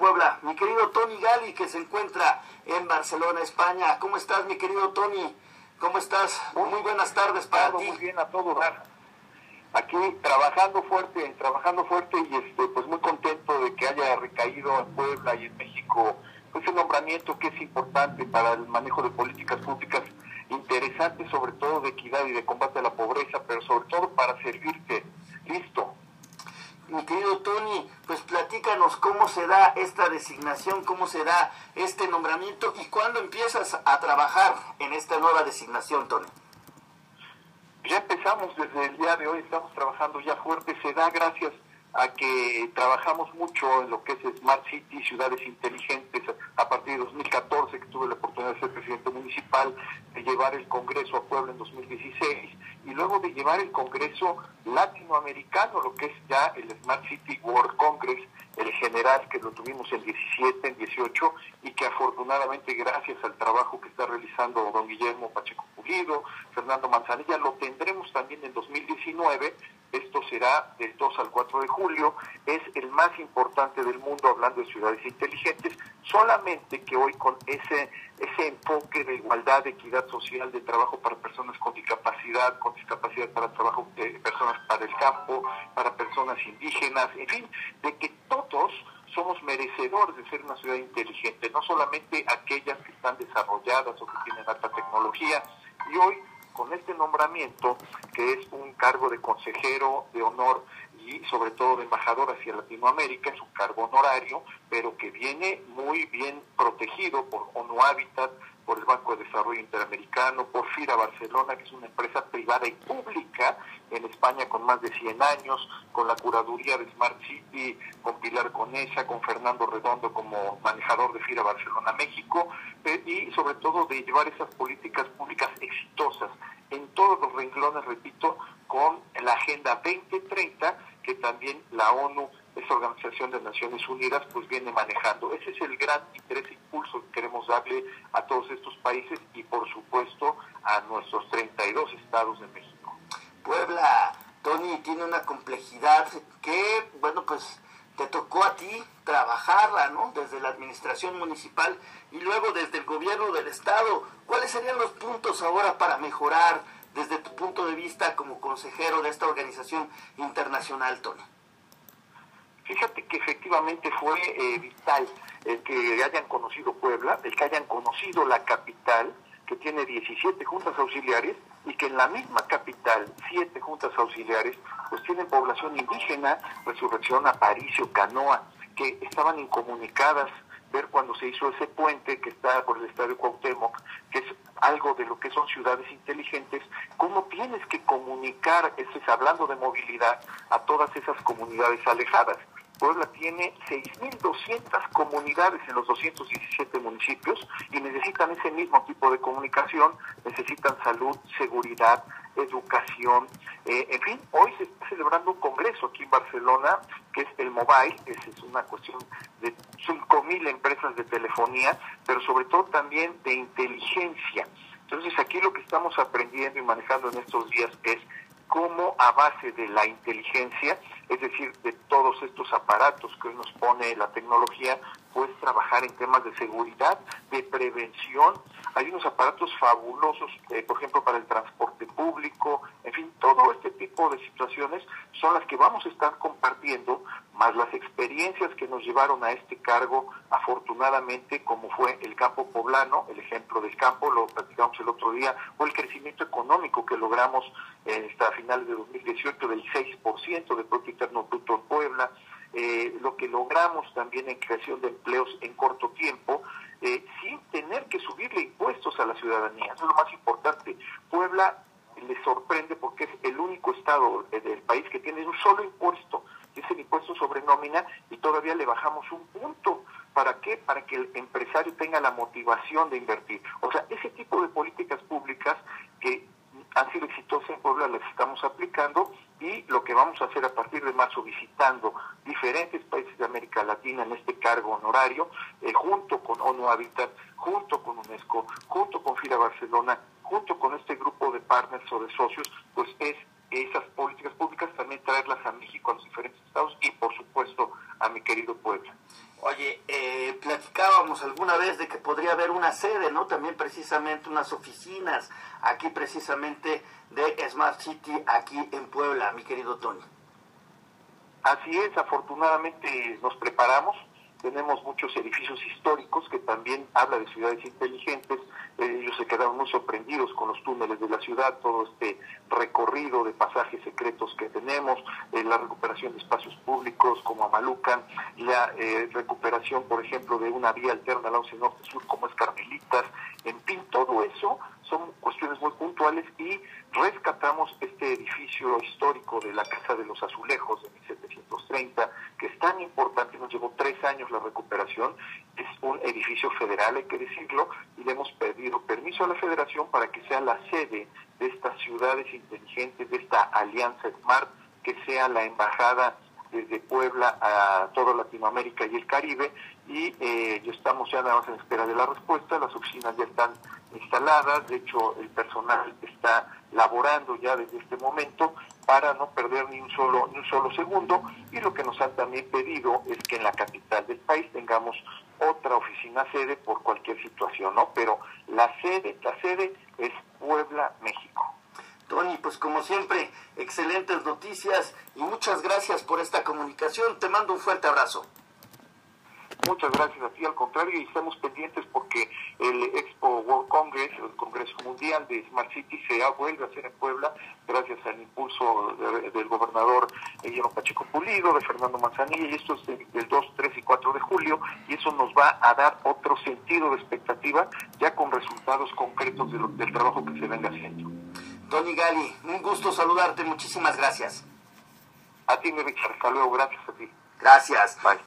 Puebla. Mi querido Tony Gali, que se encuentra en Barcelona, España. ¿Cómo estás, mi querido Tony? ¿Cómo estás? Muy buenas tardes para ti. Muy bien a todos. Aquí trabajando fuerte y pues muy contento de que haya recaído en Puebla y en México pues el nombramiento que es importante para el manejo de políticas públicas interesantes, sobre todo de equidad y de combate a la pobreza, pero sobre todo para servirte. Listo. Mi querido Tony, pues platícanos cómo se da esta designación, cómo se da este nombramiento y cuándo empiezas a trabajar en esta nueva designación, Tony. Ya empezamos desde el día de hoy, estamos trabajando ya fuerte, se da gracias a que trabajamos mucho en lo que es Smart City, ciudades inteligentes, a partir de 2014, que tuve la oportunidad de ser presidente municipal, de llevar el Congreso a Puebla en 2016, y luego de llevar el Congreso latinoamericano, lo que es ya el Smart City World Congress, el general, que lo tuvimos en 17, en 18, y que afortunadamente gracias al trabajo que está realizando don Guillermo Pacheco Pulido, Fernando Manzanilla, lo tendremos también en 2019, esto será del 2 al 4 de julio, es el más importante del mundo hablando de ciudades inteligentes, solamente que hoy con ese enfoque de igualdad, de equidad social, de trabajo para personas con discapacidad para trabajo de personas para el campo, para personas indígenas, en fin, de que todos somos merecedores de ser una ciudad inteligente, no solamente aquellas que están desarrolladas o que tienen alta tecnología, y hoy con este nombramiento, que es un cargo de consejero de honor y sobre todo de embajador hacia Latinoamérica, es un cargo honorario, pero que viene muy bien protegido por ONU Habitat, por el Banco de Desarrollo Interamericano, por FIRA Barcelona, que es una empresa privada y pública en España con más de 100 años, con la curaduría de Smart City, con Pilar Conesa, con Fernando Redondo como manejador de FIRA Barcelona México, y sobre todo de llevar esas políticas públicas exitosas en todos los renglones, repito, con la Agenda 2030, que también la ONU, esa Organización de Naciones Unidas, pues viene manejando. Ese es el gran interés e impulso que queremos darle a todos estos países y, por supuesto, a nuestros 32 estados de México. Puebla, Tony, tiene una complejidad que, bueno, pues te tocó a ti trabajarla, ¿no? Desde la administración municipal y luego desde el gobierno del estado. ¿Cuáles serían los puntos ahora para mejorar desde tu punto de vista como consejero de esta organización internacional, Tony? Fíjate que efectivamente fue vital el que hayan conocido Puebla, el que hayan conocido la capital, que tiene 17 juntas auxiliares, y que en la misma capital, 7 juntas auxiliares, pues tienen población indígena, Resurrección, Aparicio, Canoa, que estaban incomunicadas. Ver cuando se hizo ese puente que está por el Estadio Cuauhtémoc, que es algo de lo que son ciudades inteligentes, cómo tienes que comunicar, esto es hablando de movilidad, a todas esas comunidades alejadas. Puebla tiene 6.200 comunidades en los 217 municipios y necesitan ese mismo tipo de comunicación, necesitan salud, seguridad, educación, en fin, hoy se está celebrando un congreso aquí en Barcelona, que es el Mobile, es una cuestión de 5.000 empresas de telefonía, pero sobre todo también de inteligencia. Entonces aquí lo que estamos aprendiendo y manejando en estos días es cómo a base de la inteligencia, es decir, de todos estos aparatos que hoy nos pone la tecnología, puedes trabajar en temas de seguridad, de prevención. Hay unos aparatos fabulosos, por ejemplo, para el transporte público, en fin, todo este tipo de situaciones son las que vamos a estar compartiendo, más las experiencias que nos llevaron a este cargo, afortunadamente, como fue el campo poblano, el ejemplo del campo, lo platicamos el otro día, o el crecimiento económico que logramos hasta finales de 2018 del 6% de Producto Interno Bruto en Puebla, lo que logramos también en creación de empleos en corto tiempo, sin tener que subirle impuestos a la ciudadanía. Eso es lo más importante. Puebla le sorprende porque es el único estado del país que tiene un solo impuesto, que es el impuesto sobre nómina, y todavía le bajamos un punto. ¿Para qué? Para que el empresario tenga la motivación de invertir. O sea, ese tipo de políticas públicas que han sido exitosas en Puebla las estamos aplicando, y lo que vamos a hacer a partir de marzo, visitando diferentes países de América Latina en este cargo honorario, junto con ONU Habitat, junto con UNESCO, junto con FIRA Barcelona, junto con este grupo de partners o de socios, pues es esas políticas públicas también traerlas a México, a los diferentes estados y por supuesto a mi querido Puebla. Oye, platicábamos alguna vez de que podría haber una sede, ¿no? También precisamente unas oficinas aquí precisamente de Smart City aquí en Puebla, mi querido Tony. Así es, afortunadamente nos preparamos, tenemos muchos edificios históricos que también habla de ciudades inteligentes. Ellos se quedaron muy sorprendidos con los túneles de la ciudad, todo este recorrido de pasajes secretos que tenemos, la recuperación de espacios públicos como Amalucan, la recuperación, por ejemplo, de una vía alterna al 11 Norte-Sur como es Carmelitas. En fin, todo eso son cuestiones muy puntuales y rescatamos este edificio histórico de la Casa de los Azulejos de 1730, que es tan importante, nos llevó 3 años la recuperación, es un edificio federal, hay que decirlo, y le hemos pedido permiso a la Federación para que sea la sede de estas ciudades inteligentes, de esta alianza Smart, que sea la embajada desde Puebla a toda Latinoamérica y el Caribe, y ya estamos ya nada más en espera de la respuesta. Las oficinas ya están instaladas, de hecho el personal está laborando ya desde este momento para no perder ni un solo segundo, y lo que nos han también pedido es que en la capital del país tengamos otra oficina sede por cualquier situación, ¿no? Pero la sede es Puebla, México. Tony, pues como siempre, excelentes noticias y muchas gracias por esta comunicación. Te mando un fuerte abrazo. Muchas gracias a ti, al contrario, y estamos pendientes porque el Expo World Congress, el Congreso Mundial de Smart City, se vuelve a hacer en Puebla gracias al impulso del gobernador Guillermo Pacheco Pulido, de Fernando Manzanilla, y esto es del 2, 3 y 4 de julio, y eso nos va a dar otro sentido de expectativa, ya con resultados concretos del trabajo que se venga haciendo. Tony Gali, un gusto saludarte, muchísimas gracias. A ti, mi Richard, hasta luego, gracias a ti. Gracias. Bye.